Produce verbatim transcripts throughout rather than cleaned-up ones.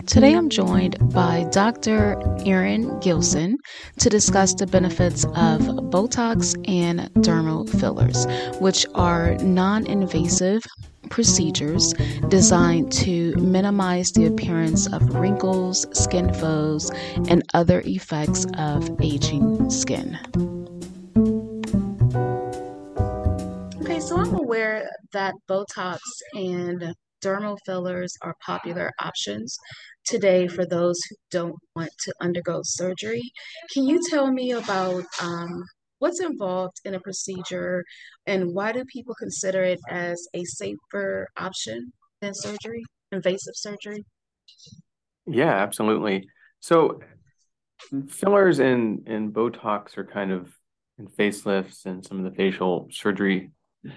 Today I'm joined by Doctor Erin Gilson to discuss the benefits of Botox and dermal fillers, which are non-invasive procedures designed to minimize the appearance of wrinkles, skin folds, and other effects of aging skin. Okay, so I'm aware that Botox and dermal fillers are popular options today for those who don't want to undergo surgery. Can you tell me about um, what's involved in a procedure and why do people consider it as a safer option than surgery, invasive surgery? Yeah, absolutely. So fillers and and Botox are kind of and facelifts and some of the facial surgery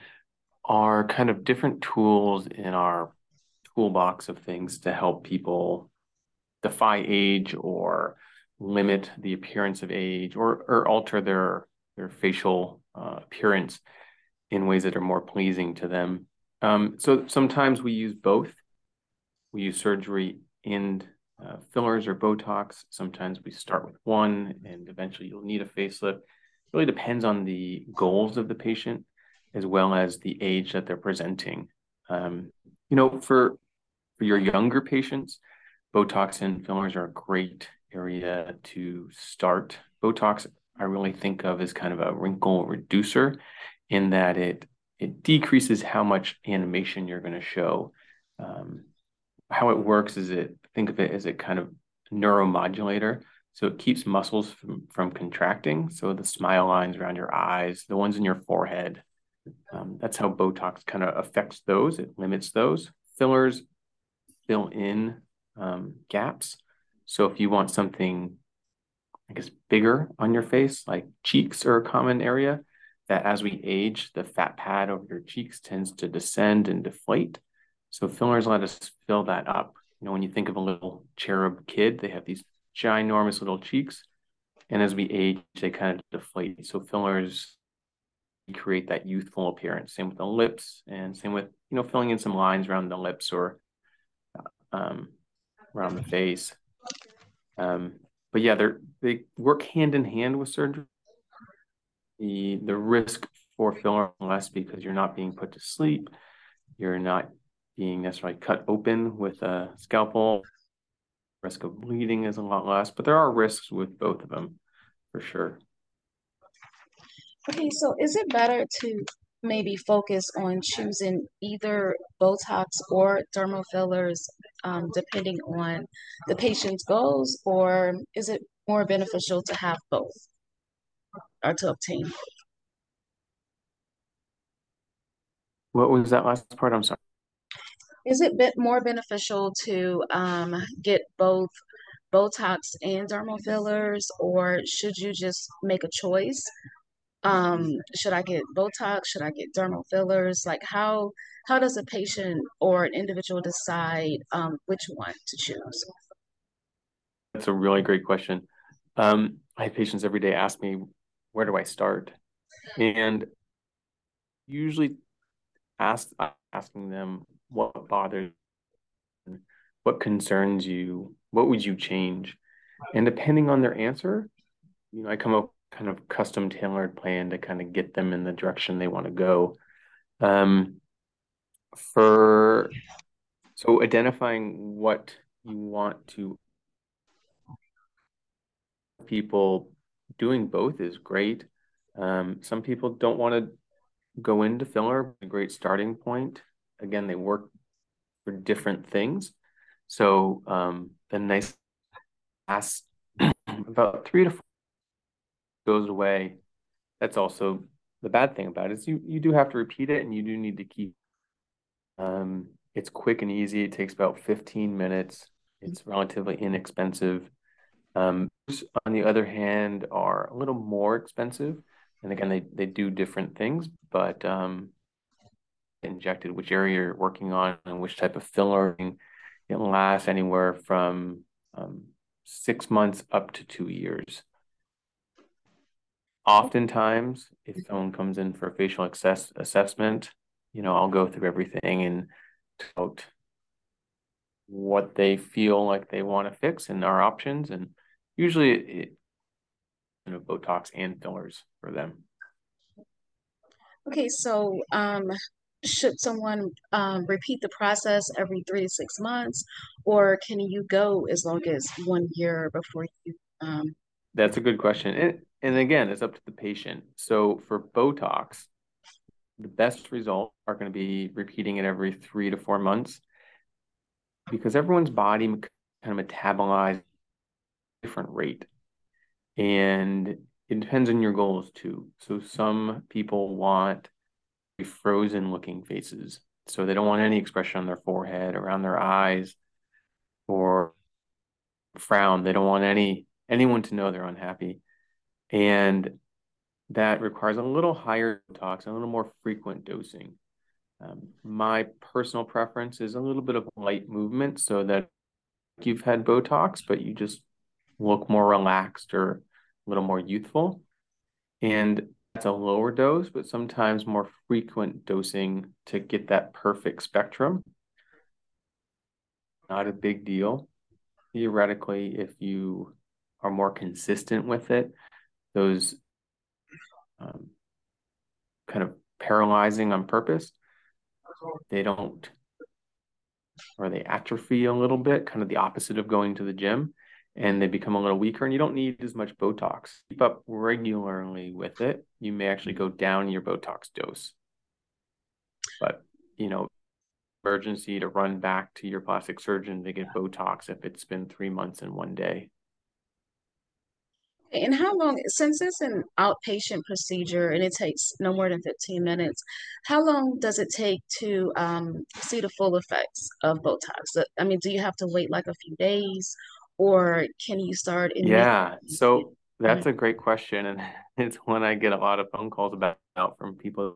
are kind of different tools in our toolbox of things to help people defy age or limit the appearance of age or or alter their their facial uh, appearance in ways that are more pleasing to them. Um, so sometimes we use both. We use surgery and uh, fillers or Botox. Sometimes we start with one and eventually you'll need a facelift. It really depends on the goals of the patient as well as the age that they're presenting. Um, you know, for for your younger patients, Botox and fillers are a great area to start. Botox, I really think of as kind of a wrinkle reducer in that it it decreases how much animation you're going to show. Um, how it works is it think of it as a kind of neuromodulator. So it keeps muscles from, from contracting. So the smile lines around your eyes, the ones in your forehead, um, that's how Botox kind of affects those. It limits those. Fillers fill in um, gaps. So if you want something, I guess, bigger on your face, like cheeks are a common area, that as we age, the fat pad over your cheeks tends to descend and deflate. So fillers let us fill that up. You know, when you think of a little cherub kid, they have these ginormous little cheeks. And as we age, they kind of deflate. So fillers create that youthful appearance. Same with the lips and same with, you know, filling in some lines around the lips or um, around the face. Um, but yeah, they're, they work hand in hand with surgery. The, the risk for filler less because you're not being put to sleep. You're not being necessarily cut open with a scalpel. Risk of bleeding is a lot less, but there are risks with both of them for sure. Okay, so is it better to maybe focus on choosing either Botox or dermal fillers, um, depending on the patient's goals, or is it more beneficial to have both or to obtain? What was that last part? I'm sorry. Is it bit more beneficial to um, get both Botox and dermal fillers, or should you just make a choice? Um, should I get Botox? Should I get dermal fillers? Like how how does a patient or an individual decide um, which one to choose? That's a really great question. Um, I have patients every day ask me, where do I start? And usually ask asking them what bothers, what concerns you, what would you change? And depending on their answer, you know, I come up with kind of custom tailored plan to kind of get them in the direction they want to go. Um, for so identifying what you want to people doing both is great. Um, some people don't want to go into filler, a great starting point. Again, they work for different things. So um, the nice last about three to four goes away. That's also the bad thing about it is you you do have to repeat it and you do need to keep. Um, it's quick and easy. It takes about fifteen minutes. It's relatively inexpensive. Um, on the other hand, are a little more expensive. And again, they, they do different things, but um, injected, which area you're working on and which type of filler. It lasts anywhere from um, six months up to two years. Oftentimes, if someone comes in for a facial access assessment, you know, I'll go through everything and about what they feel like they want to fix and our options. And usually it, you know, Botox and fillers for them. Okay, so um, should someone um, repeat the process every three to six months, or can you go as long as one year before you um, That's a good question. And, and again, it's up to the patient. So for Botox, the best results are going to be repeating it every three to four months because everyone's body kind of metabolizes at a different rate. And it depends on your goals too. So some people want frozen looking faces. So they don't want any expression on their forehead, around their eyes, or frown. They don't want any anyone to know they're unhappy. And that requires a little higher Botox, a little more frequent dosing. Um, my personal preference is a little bit of light movement so that you've had Botox, but you just look more relaxed or a little more youthful. And that's a lower dose, but sometimes more frequent dosing to get that perfect spectrum. Not a big deal. Theoretically, if you are more consistent with it, those um, kind of paralyzing on purpose, they don't, or they atrophy a little bit, kind of the opposite of going to the gym, and they become a little weaker, and you don't need as much Botox. Keep up regularly with it. You may actually go down your Botox dose. But, you know, emergency to run back to your plastic surgeon to get Botox if it's been three months in one day. and how long, since it's an outpatient procedure and it takes no more than fifteen minutes, how long does it take to um, see the full effects of Botox? Uh, I mean, do you have to wait like a few days, or can you start immediately? Yeah, so that's a great question, and it's one I get a lot of phone calls about from people.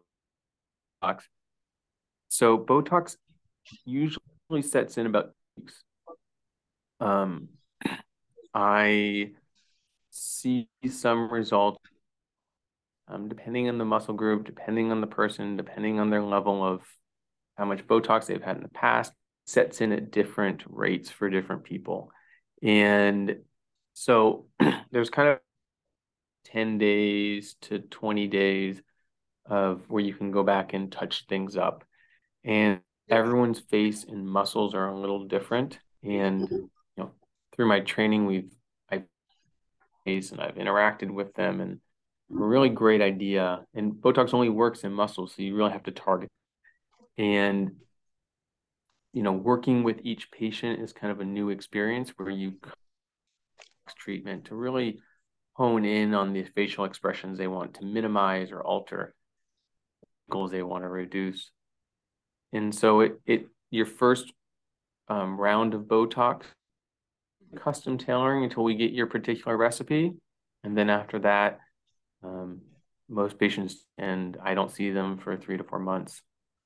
So Botox usually sets in about weeks. Um, I see some results um, depending on the muscle group, depending on the person, depending on their level of how much Botox they've had in the past, sets in at different rates for different people. And so there's kind of ten days to twenty days of where you can go back and touch things up. And everyone's face and muscles are a little different. And you know, through my training, we've I've and I've interacted with them, and a really great idea. And Botox only works in muscles, so you really have to target. And you know, working with each patient is kind of a new experience where you treatment to really hone in on the facial expressions they want to minimize or alter, goals they want to reduce. And so it it your first um, round of Botox custom tailoring until we get your particular recipe, and then after that, um, most patients and I don't see them for three to four months.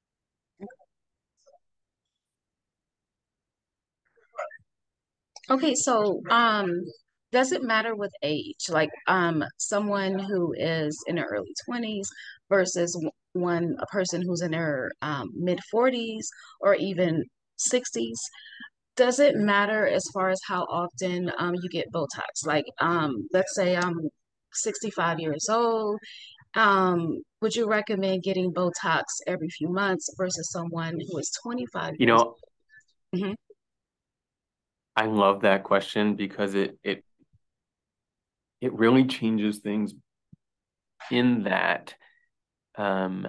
Okay, so um, does it matter with age? Like um, someone who is in their early twenties versus w- one a person who's in their um, mid forties or even sixties. Does it matter as far as how often um, you get Botox? Like um, let's say I'm sixty-five years old. Um, would you recommend getting Botox every few months versus someone who is twenty-five You years know, old? Mhm. I love that question because it it it really changes things in that um,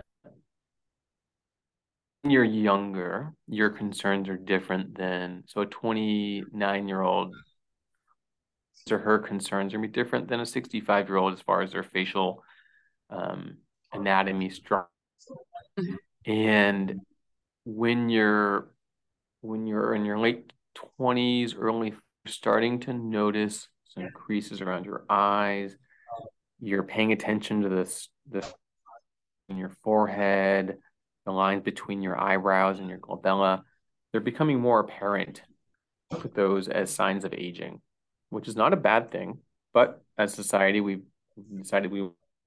when you're younger, your concerns are different than so a twenty-nine year old or her concerns are be different than a sixty-five year old as far as their facial um, anatomy structure. Mhm. And when you're when you're in your late twenties, early starting to notice some creases around your eyes, you're paying attention to this this in your forehead, the lines between your eyebrows and your glabella, they're becoming more apparent. Put those as signs of aging, which is not a bad thing, but as society, we've decided we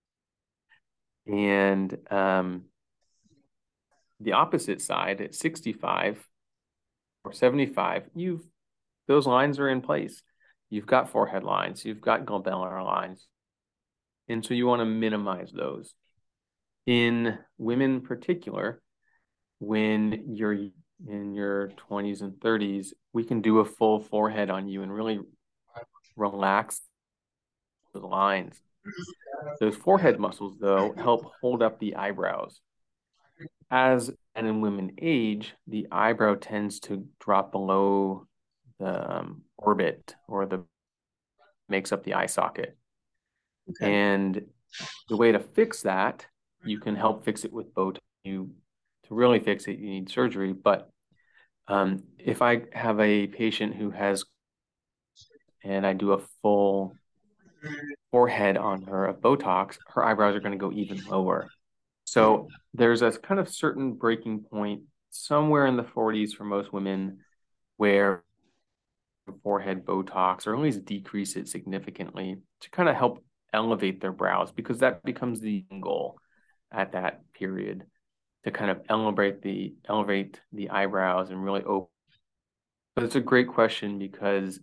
and um, the opposite side at sixty-five, or seventy-five, you've those lines are in place. You've got forehead lines, you've got glabellar lines. And so you want to minimize those. In women in particular, when you're in your twenties and thirties, we can do a full forehead on you and really relax the lines. Those forehead muscles, though, help hold up the eyebrows. As men and women age, the eyebrow tends to drop below the um, orbit or the makes up the eye socket. Okay. And the way to fix that, you can help fix it with Botox. You to really fix it, you need surgery. But um, if I have a patient who has, and I do a full forehead on her of Botox, her eyebrows are going to go even lower. So there's a kind of certain breaking point somewhere in the forties for most women where forehead Botox, or at least decrease it significantly to kind of help elevate their brows, because that becomes the goal at that period, to kind of elevate the elevate the eyebrows and really open. But it's a great question because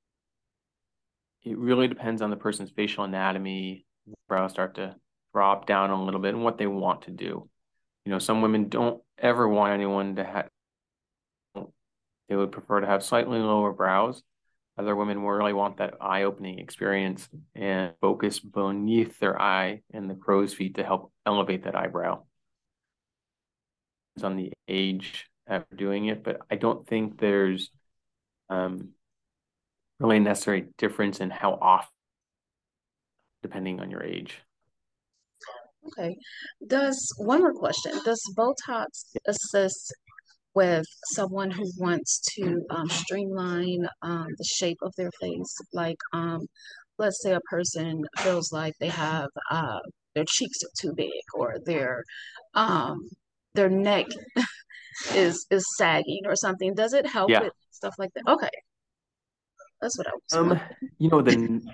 it really depends on the person's facial anatomy. Brows start to drop down a little bit and what they want to do. You know, some women don't ever want anyone to have, they would prefer to have slightly lower brows. Other women will really want that eye-opening experience and focus beneath their eye and the crow's feet to help elevate that eyebrow. It's on the age after doing it, but I don't think there's um, really a necessary difference in how often, depending on your age. Okay. Does one more question? Does Botox assist with someone who wants to um, streamline um, the shape of their face? Like, um, let's say a person feels like they have uh, their cheeks are too big, or their um, their neck is is sagging or something. Does it help Yeah. with stuff like that? Okay, that's what I was Um, wondering. you know, the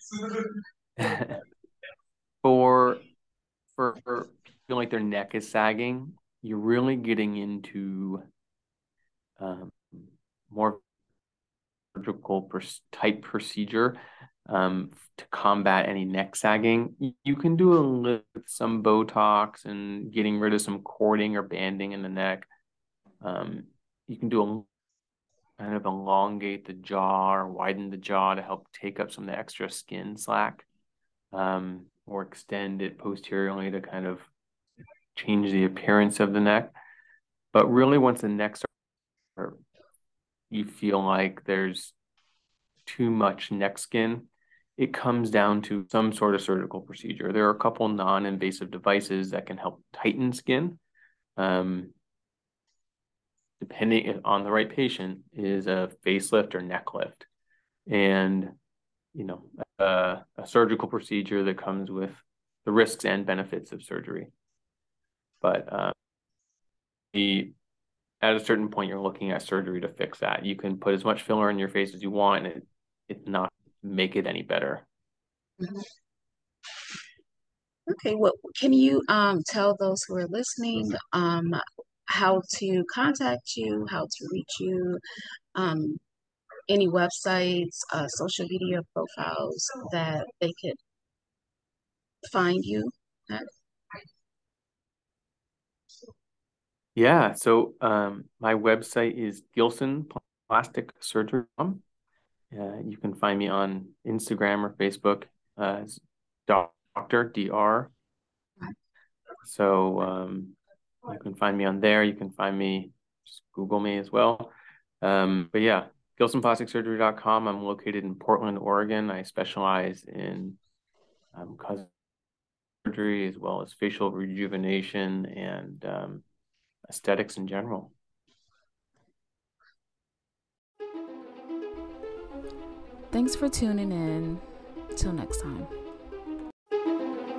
for for feeling like their neck is sagging, you're really getting into um, more surgical type procedure um, to combat any neck sagging. You can do a little, some Botox and getting rid of some cording or banding in the neck. Um, you can do a kind of elongate the jaw or widen the jaw to help take up some of the extra skin slack, um, or extend it posteriorly to kind of change the appearance of the neck. But really, once the neck starts, you feel like there's too much neck skin, it comes down to some sort of surgical procedure. There are a couple non-invasive devices that can help tighten skin. Um, depending on the right patient, is a facelift or neck lift. And, you know, a, a surgical procedure that comes with the risks and benefits of surgery. But uh, the, at a certain point, you're looking at surgery to fix that. You can put as much filler in your face as you want, and it, it not make it any better. Mhm. Okay, well, can you um, tell those who are listening um, how to contact you, how to reach you, um, any websites, uh, social media profiles that they could find you at? Yeah, so um, my website is Gilson Plastic Surgery. Uh, you can find me on Instagram or Facebook uh, as Doctor D R. So um, you can find me on there. You can find me, just Google me as well. Um, but yeah, gilson plastic surgery dot com. I'm located in Portland, Oregon. I specialize in um, cosmetic surgery as well as facial rejuvenation and um, aesthetics in general. Thanks for tuning in. Till next time.